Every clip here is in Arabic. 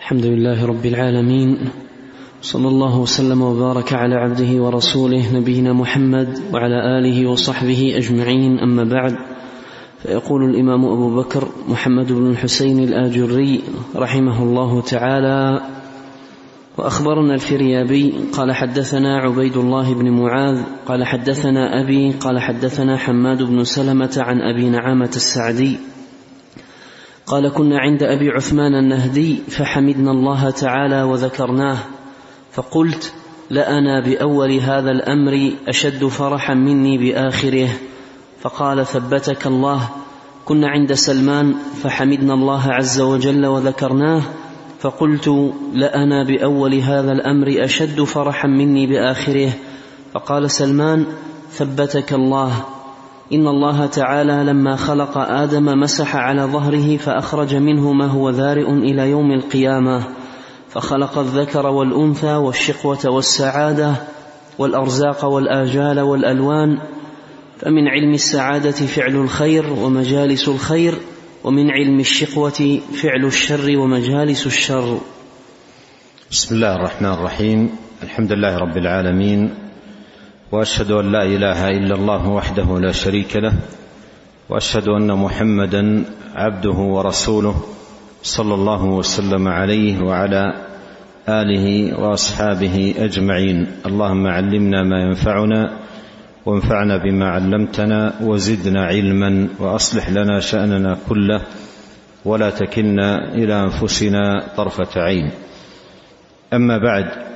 الحمد لله رب العالمين، صلى الله وسلم وبارك على عبده ورسوله نبينا محمد وعلى آله وصحبه أجمعين. أما بعد، فيقول الإمام أبو بكر محمد بن الحسين الآجري رحمه الله تعالى: وأخبرنا الفريابي قال حدثنا عبيد الله بن معاذ قال حدثنا أبي قال حدثنا حماد بن سلمة عن أبي نعامة السعدي قال: كنا عند أبي عثمان النهدي فحمدنا الله تعالى وذكرناه، فقلت: لأنا بأول هذا الأمر أشد فرحا مني بآخره. فقال: ثبتك الله. كنا عند سلمان فحمدنا الله عز وجل وذكرناه، فقلت: لأنا بأول هذا الأمر أشد فرحا مني بآخره. فقال سلمان: ثبتك الله. إن الله تعالى لما خلق آدم مسح على ظهره فأخرج منه ما هو ذارئ إلى يوم القيامة، فخلق الذكر والأنثى والشقوة والسعادة والأرزاق والآجال والألوان. فمن علم السعادة فعل الخير ومجالس الخير، ومن علم الشقوة فعل الشر ومجالس الشر. بسم الله الرحمن الرحيم. الحمد لله رب العالمين، وأشهد أن لا إله إلا الله وحده لا شريك له، وأشهد أن محمدا عبده ورسوله صلى الله وسلم عليه وعلى آله وأصحابه أجمعين. اللهم علمنا ما ينفعنا وانفعنا بما علمتنا وزدنا علما، وأصلح لنا شأننا كله ولا تكلنا إلى أنفسنا طرفة عين. أما بعد،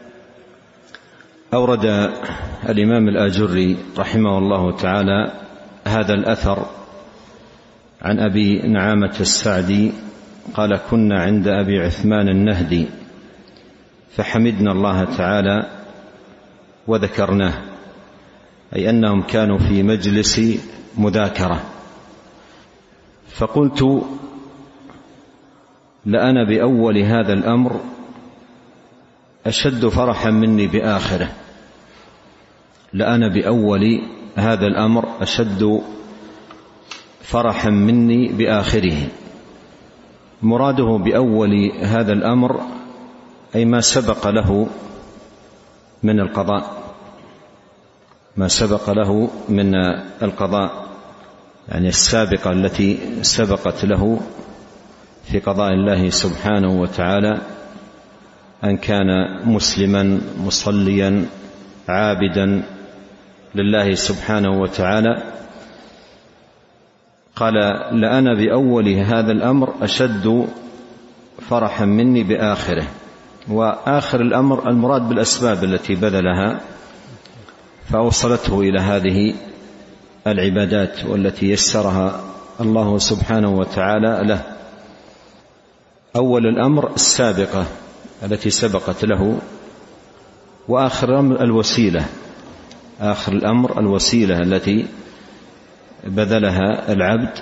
أورد الإمام الآجري رحمه الله تعالى هذا الأثر عن أبي نعامة السعدي قال: كنا عند أبي عثمان النهدي فحمدنا الله تعالى وذكرناه، أي أنهم كانوا في مجلس مذاكرة. فقلت: لأنا بأول هذا الأمر أشد فرحا مني بآخره. لأنا بأول هذا الأمر أشد فرحا مني بآخره. مراده بأول هذا الأمر أي ما سبق له من القضاء، ما سبق له من القضاء، يعني السابقة التي سبقت له في قضاء الله سبحانه وتعالى، أن كان مسلما مصليا عابدا لله سبحانه وتعالى. قال: لأنا بأول هذا الأمر أشد فرحا مني بآخره. وآخر الأمر المراد بالأسباب التي بذلها فأوصلته إلى هذه العبادات والتي يسرها الله سبحانه وتعالى له. أول الأمر السابقة التي سبقت له، وآخر الأمر الوسيلة، آخر الأمر الوسيلة التي بذلها العبد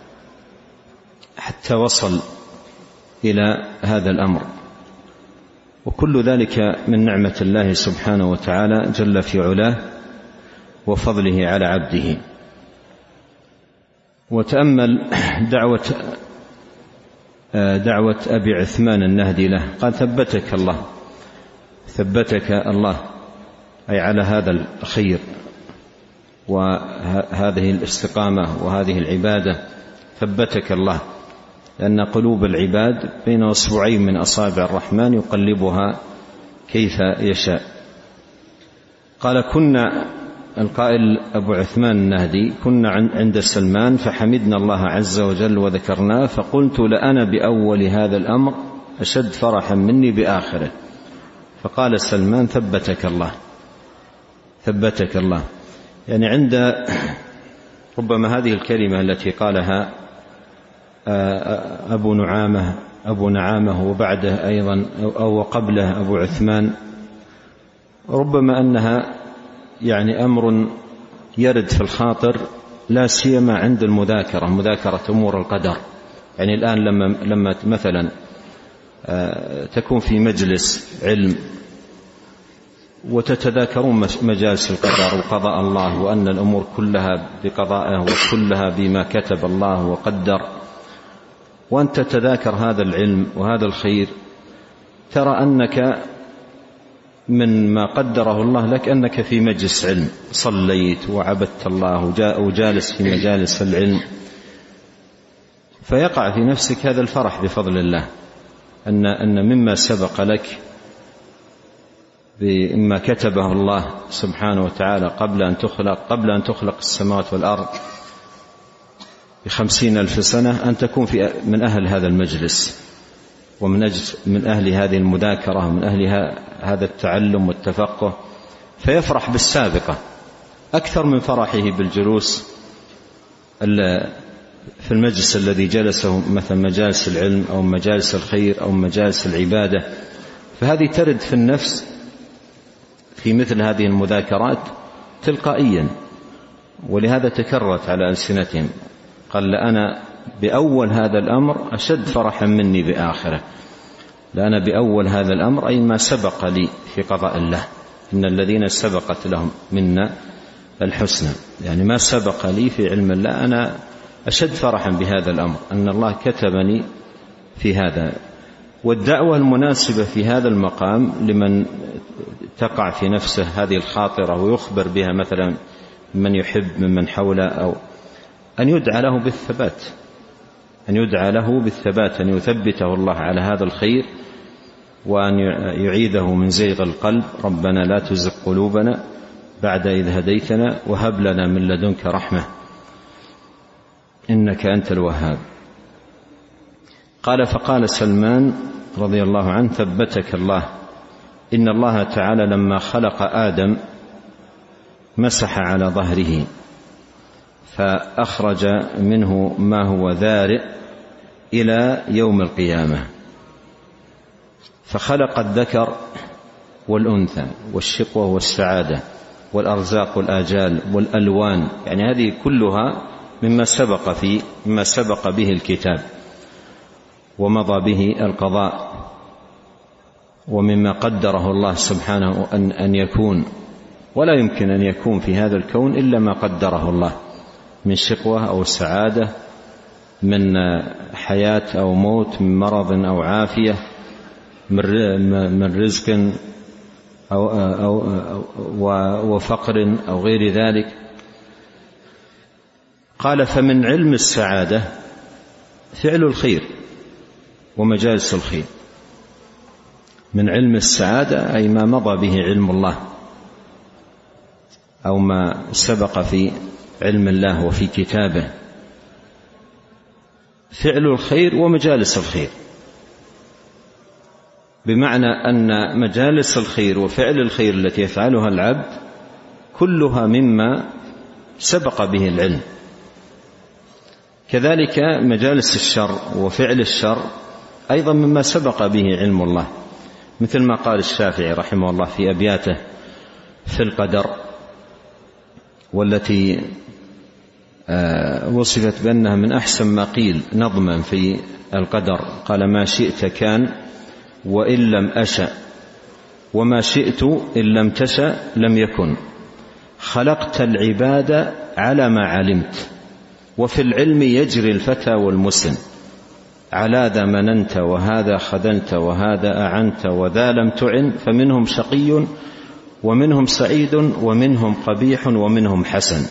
حتى وصل إلى هذا الأمر. وكل ذلك من نعمة الله سبحانه وتعالى جل في علاه وفضله على عبده. وتأمل دعوة أبي عثمان النهدي له، قال: ثبتك الله. ثبتك الله أي على هذا الخير وهذه الاستقامة وهذه العبادة. ثبتك الله، لأن قلوب العباد بين أصبعين من أصابع الرحمن يقلبها كيف يشاء. قال: كنا، القائل أبو عثمان النهدي، كنا عند سلمان فحمدنا الله عز وجل وذكرناه، فقلت: لأنا بأول هذا الأمر أشد فرحا مني بآخره. فقال سلمان: ثبتك الله. ثبتك الله، يعني عند ربما هذه الكلمة التي قالها أبو نعامة وبعده أيضا أو قبله أبو عثمان، ربما أنها يعني أمر يرد في الخاطر، لا سيما عند مذاكرة أمور القدر. يعني الآن لما مثلا تكون في مجلس علم وتتذاكرون مجالس القدر وقضاء الله، وأن الأمور كلها بقضائه وكلها بما كتب الله وقدر، وأنت تتذاكر هذا العلم وهذا الخير ترى أنك من ما قدره الله لك أنك في مجلس علم، صليت وعبدت الله وجالس في مجالس العلم، فيقع في نفسك هذا الفرح بفضل الله أن مما سبق لك بما كتبه الله سبحانه وتعالى قبل أن تخلق السماوات والأرض ب50,000 سنة أن تكون من أهل هذا المجلس، ومن أهل هذه المذاكرة، ومن أهل هذا التعلم والتفقه، فيفرح بالسابقة أكثر من فرحه بالجلوس في المجلس الذي جلسه، مثل مجالس العلم أو مجالس الخير أو مجالس العبادة. فهذه ترد في النفس في مثل هذه المذاكرات تلقائيا، ولهذا تكررت على ألسنتهم. قال أنا بأول هذا الأمر أشد فرحا مني بآخره، لأنا بأول هذا الأمر أي ما سبق لي في قضاء الله، إن الذين سبقت لهم منا الحسنى، يعني ما سبق لي في علم الله أنا أشد فرحا بهذا الأمر، أن الله كتبني في هذا. والدعوة المناسبة في هذا المقام لمن تقع في نفسه هذه الخاطرة ويخبر بها مثلا من يحب ممن حوله، أو أن يدعى له بالثبات، أن يثبته الله على هذا الخير، وأن يعيده من زيغ القلب. ربنا لا تزغ قلوبنا بعد إذ هديتنا وهب لنا من لدنك رحمة إنك أنت الوهاب. قال فقال سلمان رضي الله عنه: ثبتك الله، إن الله تعالى لما خلق آدم مسح على ظهره فأخرج منه ما هو ذارئ إلى يوم القيامة، فخلق الذكر والأنثى والشقوة والسعادة والأرزاق والآجال والألوان، يعني هذه كلها مما سبق به الكتاب ومضى به القضاء، ومما قدره الله سبحانه أن يكون، ولا يمكن أن يكون في هذا الكون إلا ما قدره الله من شقوة أو سعادة، من حياة أو موت، من مرض أو عافية، من رزق وفقر أو غير ذلك. قال فمن علم السعادة فعل الخير ومجالس الخير. من علم السعادة أي ما مضى به علم الله أو ما سبق في علم الله وفي كتابه. فعل الخير ومجالس الخير، بمعنى أن مجالس الخير وفعل الخير التي يفعلها العبد كلها مما سبق به العلم. كذلك مجالس الشر وفعل الشر أيضا مما سبق به علم الله، مثل ما قال الشافعي رحمه الله في أبياته في القدر، والتي وصفت بأنها من أحسن ما قيل نظما في القدر. قال: ما شئت كان وإن لم أشأ، وما شئت إن لم تشأ لم يكن، خلقت العباد على ما علمت، وفي العلم يجري الفتى والمسن، على ذا مننت وهذا خذلت وهذا أعنت وذا لم تعن، فمنهم شقي ومنهم سعيد ومنهم قبيح ومنهم حسن.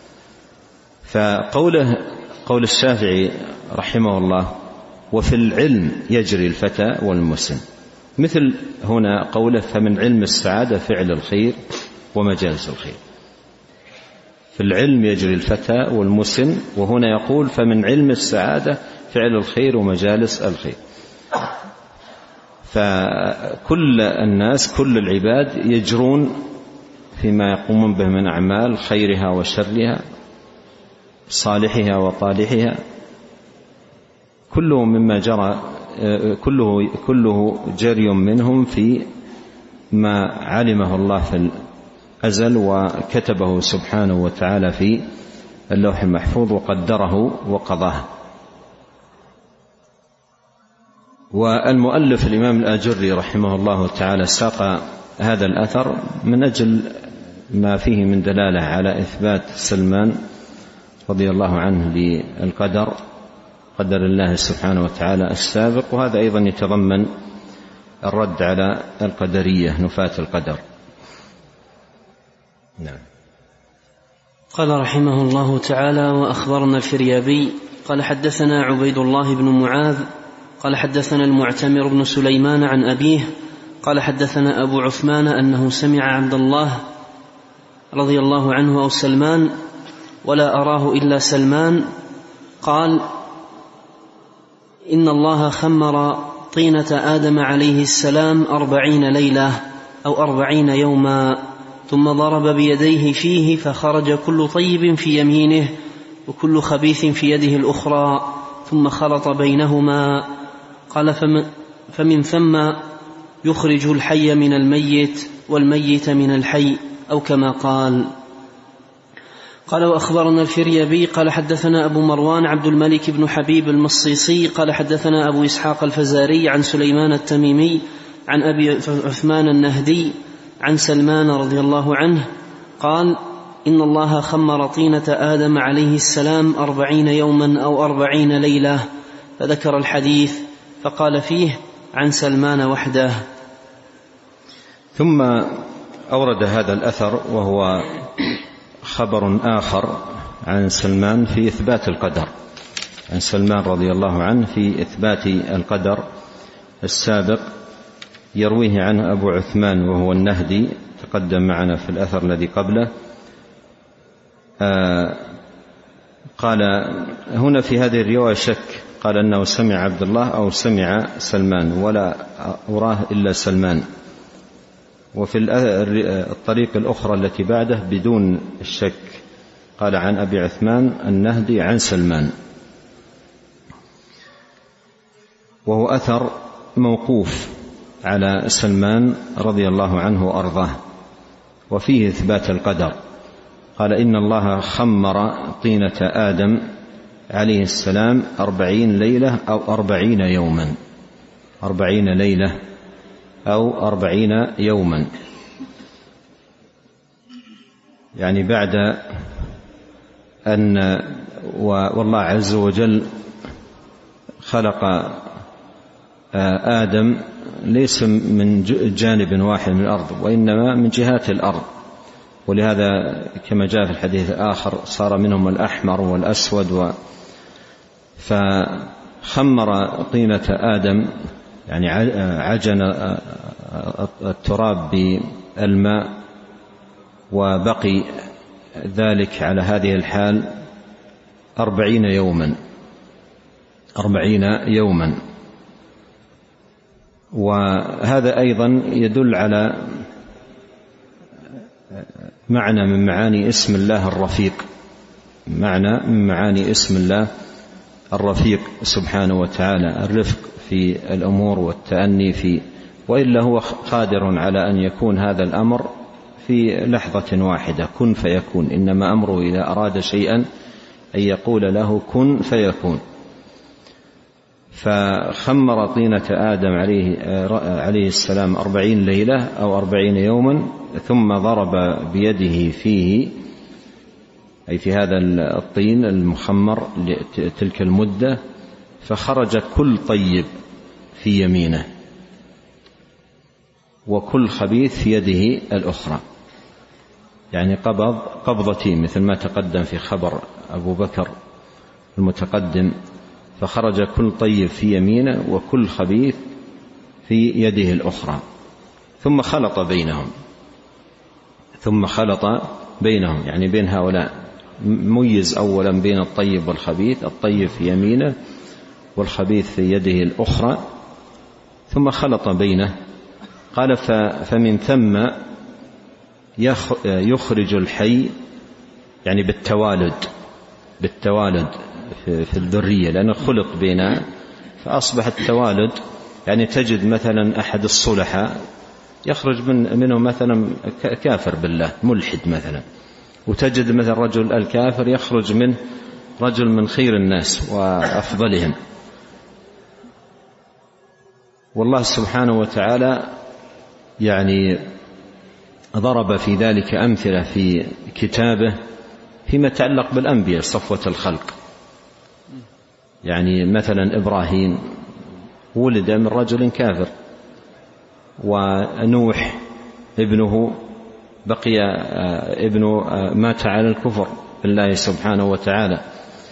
قول الشافعي رحمه الله: وفي العلم يجري الفتى والمسن، مثل هنا قوله: فمن علم السعادة فعل الخير ومجالس الخير. في العلم يجري الفتى والمسن، وهنا يقول: فمن علم السعادة فعل الخير ومجالس الخير. فكل الناس كل العباد يجرون فيما يقومون به من أعمال خيرها وشرها، صالحها وطالحها، كله مما جرى، كله جري منهم في ما علمه الله في الأزل وكتبه سبحانه وتعالى في اللوح المحفوظ وقدره وقضاه. والمؤلف الإمام الآجري رحمه الله تعالى ساق هذا الأثر من أجل ما فيه من دلالة على إثبات سلمان رضي الله عنه للقدر، قدر الله سبحانه وتعالى السابق، وهذا أيضا يتضمن الرد على القدرية نفاة القدر. نعم. قال رحمه الله تعالى: وأخبرنا الفريابي قال حدثنا عبيد الله بن معاذ قال حدثنا المعتمر بن سليمان عن أبيه قال حدثنا أبو عثمان أنه سمع عبد الله رضي الله عنه أو سلمان ولا أراه إلا سلمان قال: إن الله خمر طينة آدم عليه السلام 40 ليلة أو 40 يوما، ثم ضرب بيديه فيه فخرج كل طيب في يمينه وكل خبيث في يده الأخرى، ثم خلط بينهما. قال: فمن ثم يخرج الحي من الميت والميت من الحي، أو كما قال. قال: وأخبرنا الفريابي قال حدثنا أبو مروان عبد الملك بن حبيب المصيصي قال حدثنا أبو إسحاق الفزاري عن سليمان التميمي عن أبي عثمان النهدي عن سلمان رضي الله عنه قال: إن الله خمر طينة آدم عليه السلام 40 يوما أو 40 ليلة، فذكر الحديث فقال فيه: عن سلمان وحده. ثم أورد هذا الأثر وهو خبر آخر عن سلمان في إثبات القدر، عن سلمان رضي الله عنه في إثبات القدر السابق، يرويه عنه أبو عثمان وهو النهدي تقدم معنا في الأثر الذي قبله. قال هنا في هذه الرواية شك، قال أنه سمع عبد الله أو سمع سلمان، ولا أراه إلا سلمان. وفي الطريق الأخرى التي بعده بدون الشك قال عن أبي عثمان النهدي عن سلمان، وهو أثر موقوف على سلمان رضي الله عنه وأرضاه، وفيه إثبات القدر. قال: إن الله خمر طينة آدم عليه السلام 40 ليلة أو 40 يوما، 40 ليلة أو 40 يوما، يعني بعد أن والله عز وجل خلق آدم ليس من جانب واحد من الأرض، وإنما من جهات الأرض، ولهذا كما جاء في الحديث الآخر صار منهم الأحمر والأسود فخمر طينة آدم، يعني عجن التراب بالماء، وبقي ذلك على هذه الحال 40 يوما، 40 يوما. وهذا أيضا يدل على معنى من معاني اسم الله الرفيق، معنى من معاني اسم الله الرفيق سبحانه وتعالى، الرفق في الأمور والتأني في، وإلا هو قادر على أن يكون هذا الأمر في لحظة واحدة، كن فيكون، إنما أمره إذا أراد شيئا أن يقول له كن فيكون. فخمر طينة آدم عليه السلام 40 ليلة أو 40 يوما، ثم ضرب بيده فيه، أي في هذا الطين المخمر تلك المدة، فخرج كل طيب في يمينه وكل خبيث في يده الأخرى، يعني قبضتين مثل ما تقدم في خبر أبو بكر المتقدم، فخرج كل طيب في يمينه وكل خبيث في يده الأخرى، ثم خلط بينهم، يعني بين هؤلاء، ميز أولا بين الطيب والخبيث، الطيب في يمينه والخبيث في يده الأخرى، ثم خلط بينه. قال: فمن ثم يخرج الحي، يعني بالتوالد في الذرية، لأنه خلط بينها فأصبح التوالد، يعني تجد مثلا أحد الصلحاء يخرج منه مثلا كافر بالله ملحد مثلا، وتجد مثل رجل الكافر يخرج منه رجل من خير الناس وأفضلهم. والله سبحانه وتعالى يعني ضرب في ذلك أمثلة في كتابه فيما يتعلق بالأنبياء صفوة الخلق. يعني مثلا إبراهيم ولد من رجل كافر، ونوح ابنه مات على الكفر بالله سبحانه وتعالى.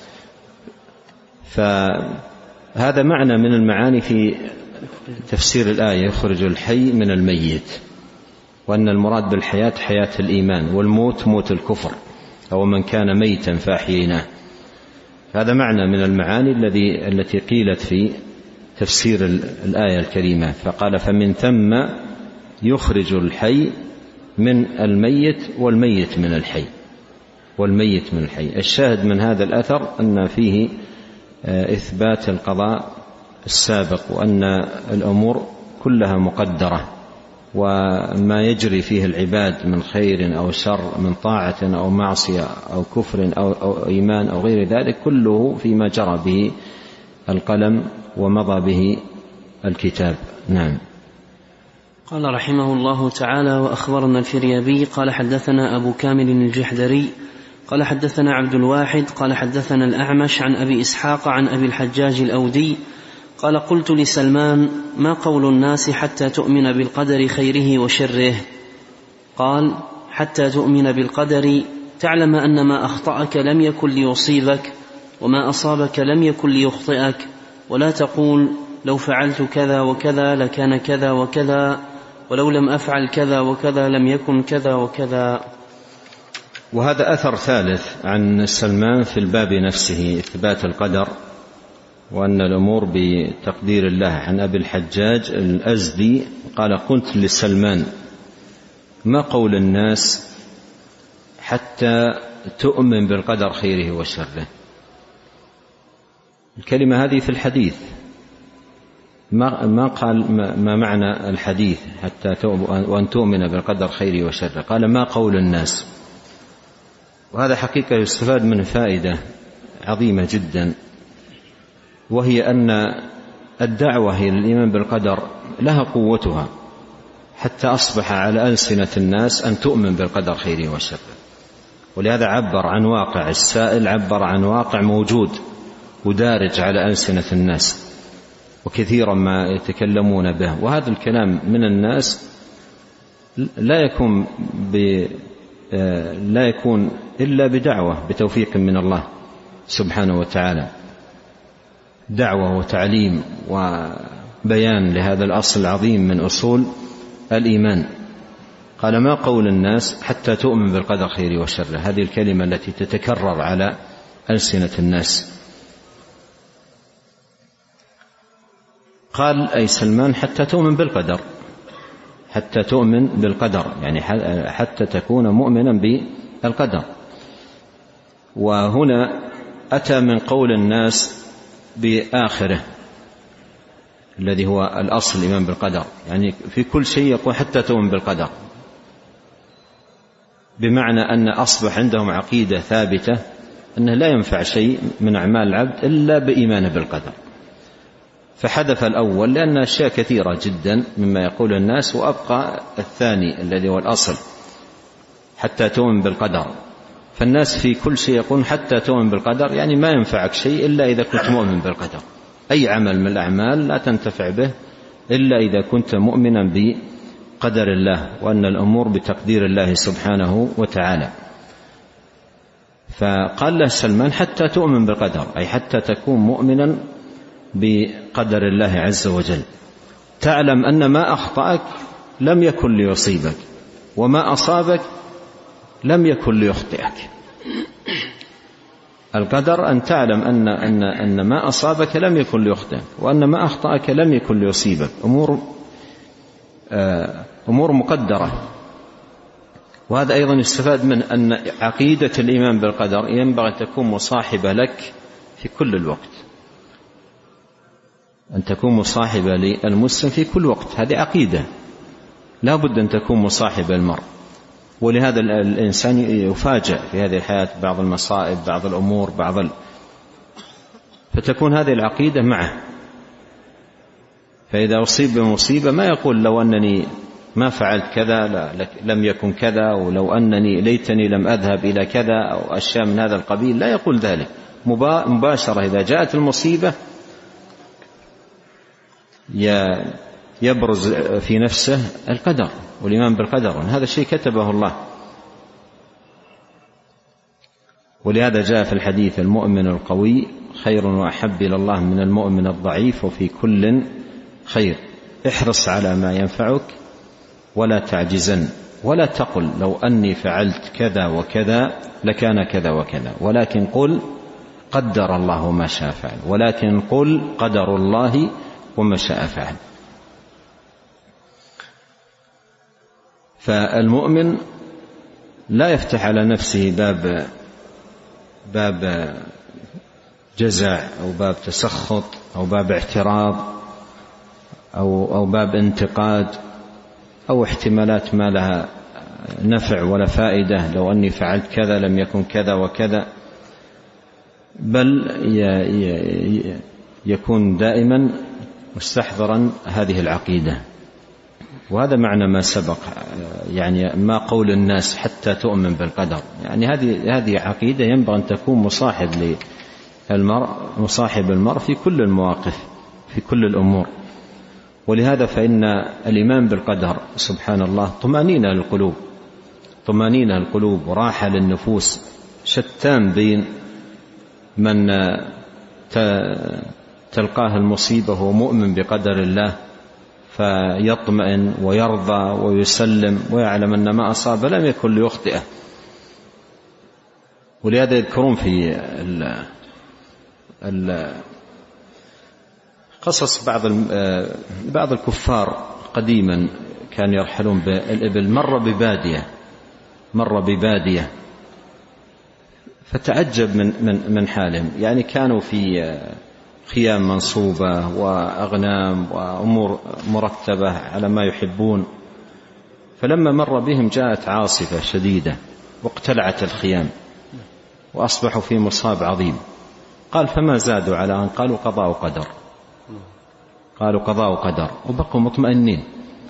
فهذا معنى من المعاني في تفسير الآية: يخرج الحي من الميت، وأن المراد بالحياة حياة الإيمان، والموت موت الكفر، أو من كان ميتا فأحييناه. هذا معنى من المعاني التي قيلت في تفسير الآية الكريمة. فقال: فمن ثم يخرج الحي من الميت والميت من الحي، والميت من الحي. الشاهد من هذا الأثر أن فيه إثبات القضاء السابق، وأن الأمور كلها مقدرة، وما يجري فيه العباد من خير أو شر، من طاعة أو معصية أو كفر أو إيمان أو غير ذلك، كله فيما جرى به القلم ومضى به الكتاب. نعم. قال رحمه الله تعالى: وأخبرنا الفريابي قال حدثنا أبو كامل الجحدري قال حدثنا عبد الواحد قال حدثنا الأعمش عن أبي إسحاق عن أبي الحجاج الأودي قال: قلت لسلمان: ما قول الناس حتى تؤمن بالقدر خيره وشره؟ قال: حتى تؤمن بالقدر تعلم أن ما أخطأك لم يكن ليصيبك، وما أصابك لم يكن ليخطئك، ولا تقول لو فعلت كذا وكذا لكان كذا وكذا، ولو لم أفعل كذا وكذا لم يكن كذا وكذا. وهذا أثر ثالث عن سلمان في الباب نفسه، إثبات القدر وأن الأمور بتقدير الله. عن أبي الحجاج الأزدي قال: قلت لسلمان: ما قول الناس حتى تؤمن بالقدر خيره وشره؟ الكلمة هذه في الحديث، ما قال ما معنى الحديث حتى وأن تؤمن بالقدر خيره وشره، قال: ما قول الناس. وهذا حقيقة يستفاد منه فائدة عظيمة جدا، وهي أن الدعوة إلى الإيمان بالقدر لها قوتها، حتى أصبح على ألسنة الناس أن تؤمن بالقدر خيره وشره. ولهذا عبر عن واقع السائل، عبر عن واقع موجود ودارج على ألسنة الناس، وكثيرا ما يتكلمون به. وهذا الكلام من الناس لا يكون إلا بدعوة بتوفيق من الله سبحانه وتعالى، دعوة وتعليم وبيان لهذا الأصل العظيم من أصول الإيمان. قال: ما قول الناس حتى تؤمن بالقدر خيره وشره؟ هذه الكلمة التي تتكرر على ألسنة الناس. قال أي سلمان: حتى تؤمن بالقدر، حتى تؤمن بالقدر، يعني حتى تكون مؤمنا بالقدر. وهنا أتى من قول الناس بآخره الذي هو الأصل الإيمان بالقدر، يعني في كل شيء يقول حتى تؤمن بالقدر، بمعنى أن أصبح عندهم عقيدة ثابتة أنه لا ينفع شيء من أعمال العبد إلا بإيمانه بالقدر. فحذف الأول لأن أشياء كثيرة جدا مما يقول الناس، وأبقى الثاني الذي هو الأصل حتى تؤمن بالقدر. فالناس في كل شيء يقول حتى تؤمن بالقدر، يعني ما ينفعك شيء إلا إذا كنت مؤمن بالقدر. أي عمل من الأعمال لا تنتفع به إلا إذا كنت مؤمنا بقدر الله، وأن الأمور بتقدير الله سبحانه وتعالى. فقال له سلمان: حتى تؤمن بالقدر، أي حتى تكون مؤمنا بقدر الله عز وجل، تعلم أن ما أخطأك لم يكن ليصيبك، وما أصابك لم يكن ليخطئك. القدر أن تعلم أن ما أصابك لم يكن ليخطئك، وأن ما أخطأك لم يكن ليصيبك. أمور مقدرة. وهذا أيضا يستفاد من أن عقيدة الإيمان بالقدر ينبغي أن تكون مصاحبة لك في كل الوقت، أن تكون مصاحبة للمسلم في كل وقت. هذه عقيدة لا بد أن تكون مصاحبة المرء. ولهذا الإنسان يفاجأ في هذه الحياة بعض المصائب، بعض الأمور، فتكون هذه العقيدة معه. فإذا أصيب بمصيبة ما يقول لو أنني ما فعلت كذا لم يكن كذا، ولو أنني ليتني لم أذهب إلى كذا، أو أشياء من هذا القبيل. لا يقول ذلك، مباشرة إذا جاءت المصيبة يبرز في نفسه القدر والإيمان بالقدر، هذا الشيء كتبه الله. ولهذا جاء في الحديث: المؤمن القوي خير وأحب إلى الله من المؤمن الضعيف وفي كل خير. احرص على ما ينفعك ولا تعجزن، ولا تقل لو أني فعلت كذا وكذا لكان كذا وكذا، ولكن قل قدر الله ما شاء فعل، ولكن قل قدر الله وما شاء فعل. فالمؤمن لا يفتح على نفسه باب جزع أو باب تسخط أو باب اعتراض أو باب انتقاد أو احتمالات ما لها نفع ولا فائدة، لو أني فعلت كذا لم يكن كذا وكذا، بل يكون دائما مستحضرا هذه العقيدة. وهذا معنى ما سبق، يعني ما قول الناس حتى تؤمن بالقدر، يعني هذه عقيدة ينبغي أن تكون مصاحب المرء في كل المواقف في كل الأمور. ولهذا فإن الإيمان بالقدر سبحان الله طمأنينة القلوب وراحة للنفوس، شتان بين من تلقاه المصيبة وهو مؤمن بقدر الله فيطمئن ويرضى ويسلم ويعلم أن ما أصاب لم يكن ليخطئه. ولهذا يذكرون في قصص بعض الكفار قديما كانوا يرحلون بالإبل، مر ببادية فتعجب من حالهم، يعني كانوا في خيام منصوبة وأغنام وأمور مرتبة على ما يحبون، فلما مر بهم جاءت عاصفة شديدة واقتلعت الخيام وأصبحوا في مصاب عظيم. قال: فما زادوا على أن قالوا قضاء وقدر وبقوا مطمئنين.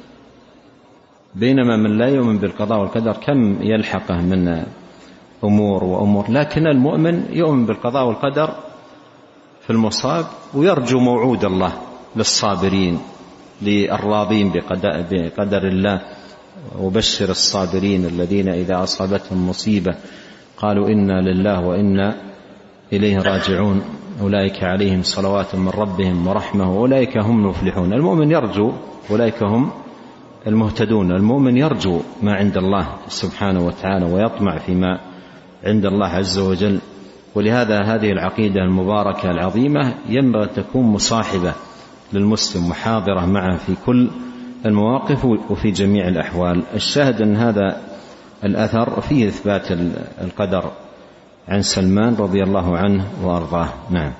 بينما من لا يؤمن بالقضاء والقدر كم يلحقه من أمور، لكن المؤمن يؤمن بالقضاء والقدر في المصاب ويرجو موعود الله للصابرين للراضين بقدر الله. وبشر الصابرين الذين إذا أصابتهم مصيبة قالوا إنا لله وإنا إليه راجعون أولئك عليهم صلوات من ربهم ورحمة وأولئك هم المفلحون. المؤمن يرجو، أولئك هم المهتدون. المؤمن يرجو ما عند الله سبحانه وتعالى ويطمع فيما عند الله عز وجل. ولهذا هذه العقيدة المباركة العظيمة ينبغي أن تكون مصاحبة للمسلم وحاضرة معه في كل المواقف وفي جميع الأحوال. الشاهد أن هذا الأثر فيه إثبات القدر عن سلمان رضي الله عنه وأرضاه. نعم.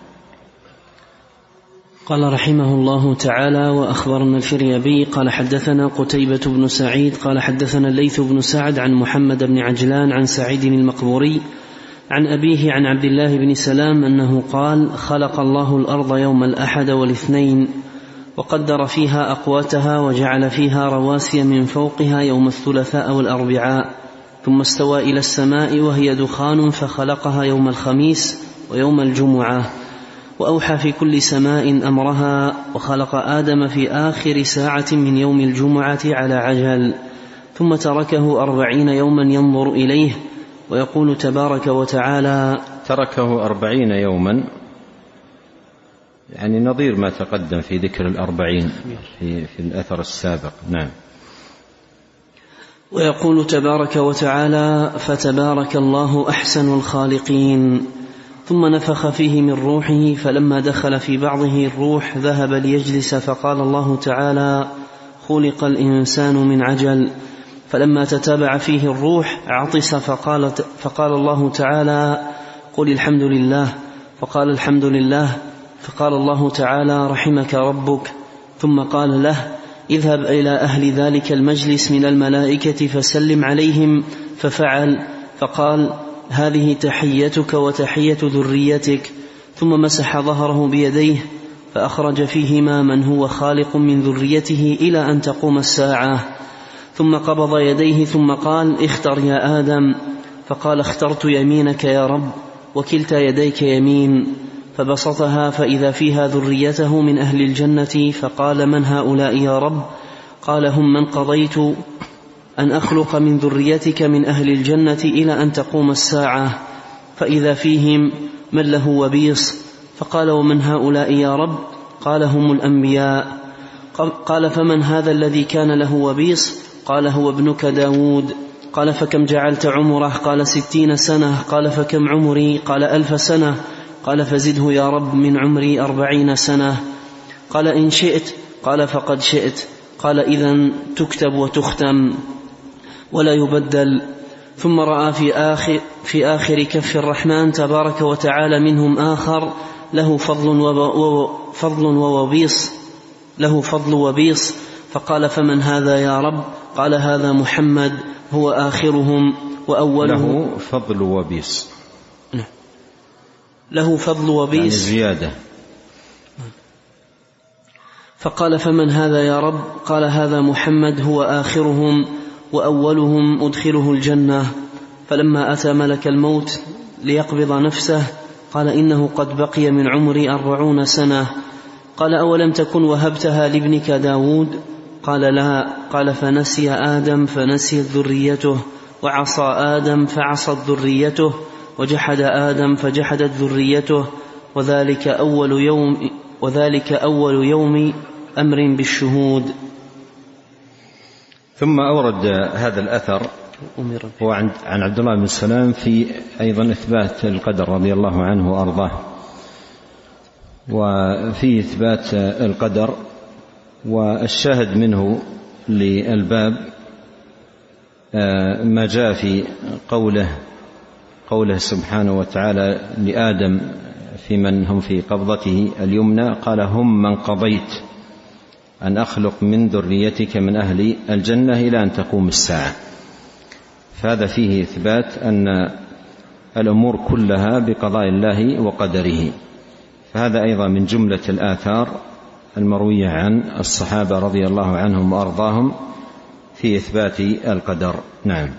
قال رحمه الله تعالى: وأخبرنا الفريابي قال حدثنا قتيبة بن سعيد قال حدثنا الليث بن سعد عن محمد بن عجلان عن سعيد المقبوري عن أبيه عن عبد الله بن سلام أنه قال: خلق الله الأرض يوم الأحد والاثنين وقدر فيها أقواتها وجعل فيها رواسي من فوقها يوم الثلاثاء والأربعاء، ثم استوى إلى السماء وهي دخان فخلقها يوم الخميس ويوم الجمعة، وأوحى في كل سماء أمرها، وخلق آدم في آخر ساعة من يوم الجمعة على عجل، ثم تركه 40 يوما ينظر إليه ويقول تبارك وتعالى: تركه 40 يوما، يعني نظير ما تقدم في ذكر 40 في الأثر السابق. نعم. ويقول تبارك وتعالى: فتبارك الله أحسن الخالقين، ثم نفخ فيه من روحه، فلما دخل في بعضه الروح ذهب ليجلس، فقال الله تعالى: خلق الإنسان من عجل، فلما تتابع فيه الروح عطس، فقال الله تعالى: قل الحمد لله، فقال الحمد لله، فقال الله تعالى: رحمك ربك، ثم قال له: اذهب إلى أهل ذلك المجلس من الملائكة فسلم عليهم، ففعل، فقال: هذه تحيتك وتحية ذريتك، ثم مسح ظهره بيديه فأخرج فيهما من هو خالق من ذريته إلى أن تقوم الساعة، ثم قبض يديه ثم قال: اختر يا آدم، فقال: اخترت يمينك يا رب، وكلتا يديك يمين، فبسطها فإذا فيها ذريته من أهل الجنة، فقال: من هؤلاء يا رب؟ قال: هم من قضيت أن أخلق من ذريتك من أهل الجنة إلى أن تقوم الساعة، فإذا فيهم من له وبيص. فقال: ومن هؤلاء يا رب؟ قال: هم الأنبياء. قال: فمن هذا الذي كان له وبيص؟ قال: هو ابنك داود. قال: فكم جعلت عمره؟ قال: 60 سنة. قال: فكم عمري؟ قال: 1000 سنة. قال: فزده يا رب من عمري 40 سنة. قال: إن شئت. قال: فقد شئت. قال: إذن تكتب وتختم ولا يبدل. ثم رأى في آخر كف الرحمن تبارك وتعالى منهم آخر له فضل وبيص، فقال: فمن هذا يا رب؟ قال: هذا محمد، هو آخرهم وأولهم. له فضل وبيص، له فضل وبيص يعني زيادة. فقال: فمن هذا يا رب؟ قال: هذا محمد، هو آخرهم وأولهم، أدخله الجنة. فلما أتى ملك الموت ليقبض نفسه قال: إنه قد بقي من عمري 40 سنة. قال: أولم تكن وهبتها لابنك داود؟ قال: لا. قال: فنسي آدم فنسيت ذريته، وعصى آدم فعصت ذريته، وجحد آدم فجحدت ذريته، وذلك أول يوم أمر بالشهود. ثم أورد هذا الأثر هو عن عبد الله بن سلام في أيضا إثبات القدر رضي الله عنه وأرضاه، وفي إثبات القدر. والشاهد منه للباب ما جاء في قوله سبحانه وتعالى لآدم في من هم في قبضته اليمنى: قال: هم من قضيت أن أخلق من ذريتك من أهل الجنة إلى أن تقوم الساعة. فهذا فيه إثبات أن الأمور كلها بقضاء الله وقدره. فهذا أيضا من جملة الآثار المروية عن الصحابة رضي الله عنهم وأرضاهم في إثبات القدر. نعم.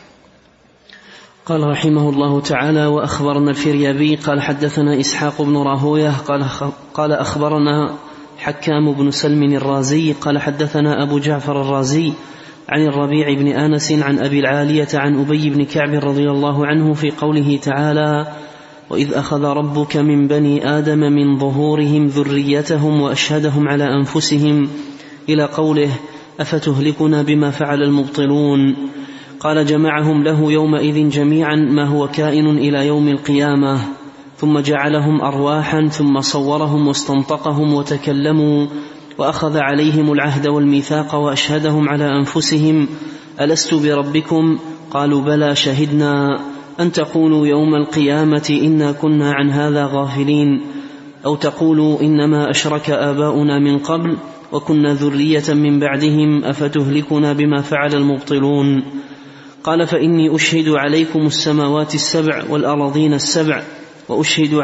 قال رحمه الله تعالى: وأخبرنا الفريابي قال: حدثنا إسحاق بن راهويه قال أخبرنا حكام بن سلم الرازي قال: حدثنا أبو جعفر الرازي عن الربيع بن آنس عن أبي العالية عن أبي بن كعب رضي الله عنه في قوله تعالى: وإذ أخذ ربك من بني آدم من ظهورهم ذريتهم وأشهدهم على أنفسهم، إلى قوله: أفتهلكنا بما فعل المبطلون. قال: جمعهم له يومئذ جميعا ما هو كائن إلى يوم القيامة، ثم جعلهم أرواحا، ثم صورهم واستنطقهم وتكلموا، وأخذ عليهم العهد والميثاق وأشهدهم على أنفسهم: ألست بربكم؟ قالوا: بلى، شهدنا أن تقولوا يوم القيامة إنا كنا عن هذا غافلين، أو تقولوا إنما أشرك آباؤنا من قبل وكنا ذرية من بعدهم أفتهلكنا بما فعل المبطلون. قال: فإني أشهد عليكم السماوات السبع والأراضين السبع، وأشهد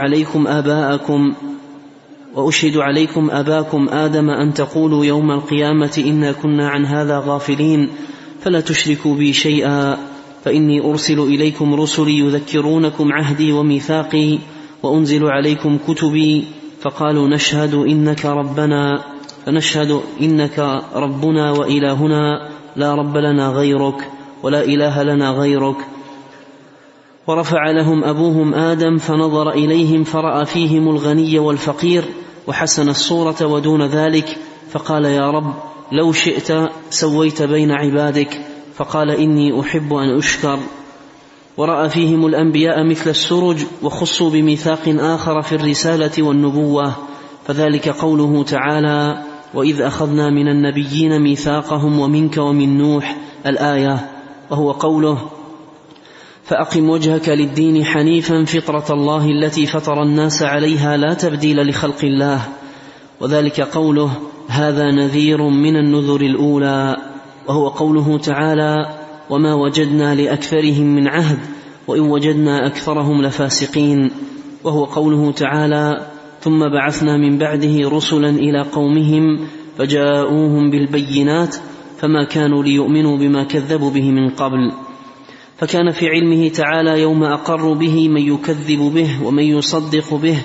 عليكم أباكم آدم أن تقولوا يوم القيامة إنا كنا عن هذا غافلين، فلا تشركوا بي شيئا، فإني أرسل إليكم رسلي يذكرونكم عهدي وميثاقي، وأنزل عليكم كتبي. فقالوا: نشهد إنك ربنا، فنشهد إنك ربنا وإلهنا، لا رب لنا غيرك ولا إله لنا غيرك. ورفع لهم أبوهم آدم فنظر إليهم فرأى فيهم الغني والفقير وحسن الصورة ودون ذلك، فقال: يا رب، لو شئت سويت بين عبادك. فقال: إني أحب أن أشكر. ورأى فيهم الأنبياء مثل السرج، وخصوا بميثاق آخر في الرسالة والنبوة، فذلك قوله تعالى: وإذ أخذنا من النبيين ميثاقهم ومنك ومن نوح، الآية، وهو قوله: فأقم وجهك للدين حنيفا فطرة الله التي فطر الناس عليها لا تبديل لخلق الله، وذلك قوله: هذا نذير من النذر الأولى، وهو قوله تعالى: وما وجدنا لأكثرهم من عهد وإن وجدنا أكثرهم لفاسقين، وهو قوله تعالى: ثم بعثنا من بعده رسلا إلى قومهم فجاءوهم بالبينات فما كانوا ليؤمنوا بما كذبوا به من قبل. فكان في علمه تعالى يوم أقر به من يكذب به ومن يصدق به،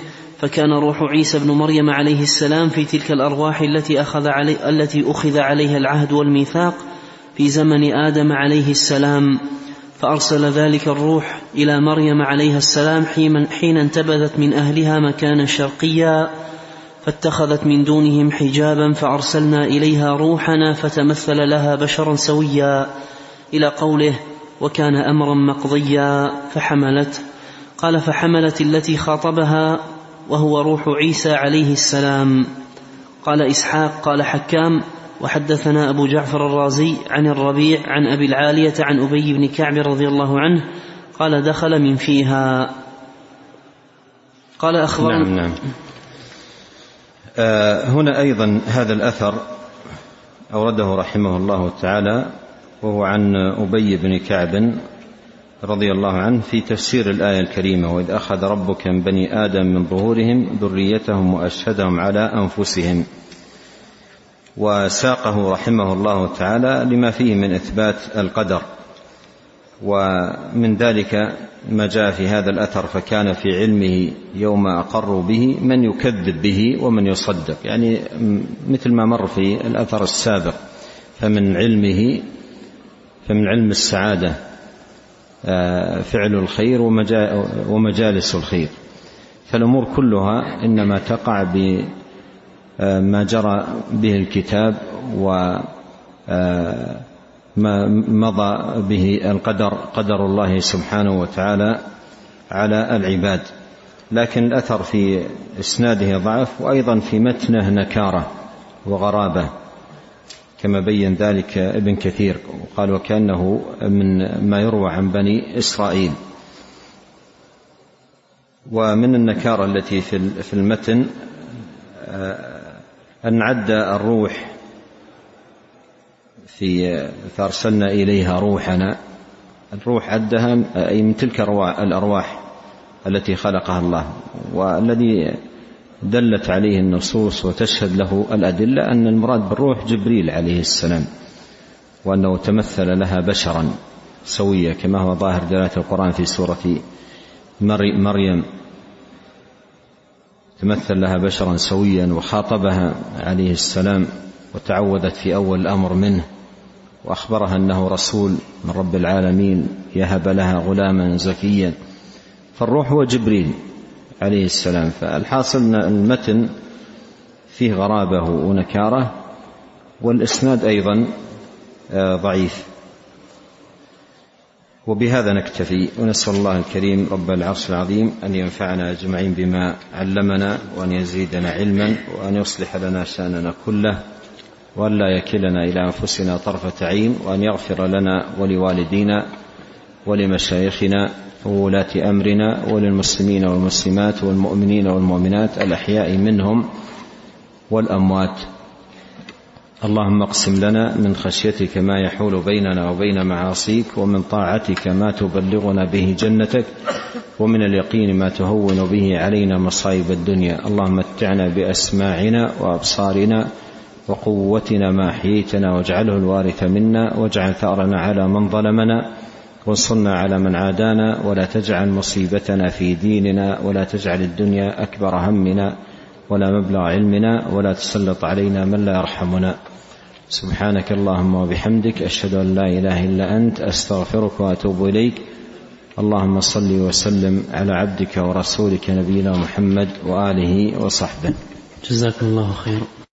فكان روح عيسى بن مريم عليه السلام في تلك الأرواح التي أخذ عليها العهد والميثاق في زمن آدم عليه السلام، فأرسل ذلك الروح إلى مريم عليها السلام حين انتبذت من أهلها مكانا شرقيا، فاتخذت من دونهم حجابا فأرسلنا إليها روحنا فتمثل لها بشرا سويا، إلى قوله وكان أمرا مقضيا فحملت. قال فحملت التي خاطبها وهو روح عيسى عليه السلام. قال إسحاق قال حكام وحدثنا أبو جعفر الرازي عن الربيع عن أبي العالية عن أبي بن كعب رضي الله عنه قال دخل من فيها. قال أخبرنا نعم. هنا أيضا هذا الأثر أورده رحمه الله تعالى وهو عن أبي بن كعب رضي الله عنه في تفسير الآية الكريمة وإذ أخذ ربك من بني آدم من ظهورهم ذريتهم وأشهدهم على أنفسهم، وساقه رحمه الله تعالى لما فيه من إثبات القدر. ومن ذلك ما جاء في هذا الأثر فكان في علمه يوم أقروا به من يكذب به ومن يصدق، يعني مثل ما مر في الأثر السابق، فمن علم السعادة فعل الخير ومجالس الخير، فالأمور كلها إنما تقع بما جرى به الكتاب وما مضى به القدر، قدر الله سبحانه وتعالى على العباد. لكن الأثر في إسناده ضعف، وأيضا في متنه نكارة وغرابة كما بين ذلك ابن كثير، وقال وكأنه من ما يروى عن بني إسرائيل. ومن النكارة التي في المتن أن عد الروح فأرسلنا إليها روحنا، الروح عدها أي من تلك الأرواح التي خلقها الله، والذي دلت عليه النصوص وتشهد له الأدلة أن المراد بالروح جبريل عليه السلام، وأنه تمثل لها بشرا سويا كما هو ظاهر دلالة القرآن في سورة مريم، تمثل لها بشرا سويا وخاطبها عليه السلام وتعوذت في أول الأمر منه، وأخبرها أنه رسول من رب العالمين يهب لها غلاما زكيا، فالروح هو جبريل عليه السلام. فالحاصل أن المتن فيه غرابة ونكارة، والإسناد أيضا ضعيف. وبهذا نكتفي، ونسأل الله الكريم رب العرش العظيم أن ينفعنا أجمعين بما علمنا، وأن يزيدنا علما، وأن يصلح لنا شأننا كله، وأن لا يكلنا إلى أنفسنا طرفة عين، وأن يغفر لنا ولوالدينا ولمشايخنا وولاة أمرنا وللمسلمين والمسلمات والمؤمنين والمؤمنات الأحياء منهم والأموات. اللهم اقسم لنا من خشيتك ما يحول بيننا وبين معاصيك، ومن طاعتك ما تبلغنا به جنتك، ومن اليقين ما تهون به علينا مصائب الدنيا. اللهم متعنا بأسماعنا وأبصارنا وقوتنا ما أحييتنا، واجعله الوارث منا، واجعل ثأرنا على من ظلمنا، وانصرنا على من عادانا، ولا تجعل مصيبتنا في ديننا، ولا تجعل الدنيا أكبر همنا ولا مبلغ علمنا، ولا تسلط علينا من لا يرحمنا. سبحانك اللهم وبحمدك، أشهد أن لا إله إلا أنت، أستغفرك وأتوب إليك. اللهم صل وسلم على عبدك ورسولك نبينا محمد وآله وصحبه. جزاكم الله خيرا.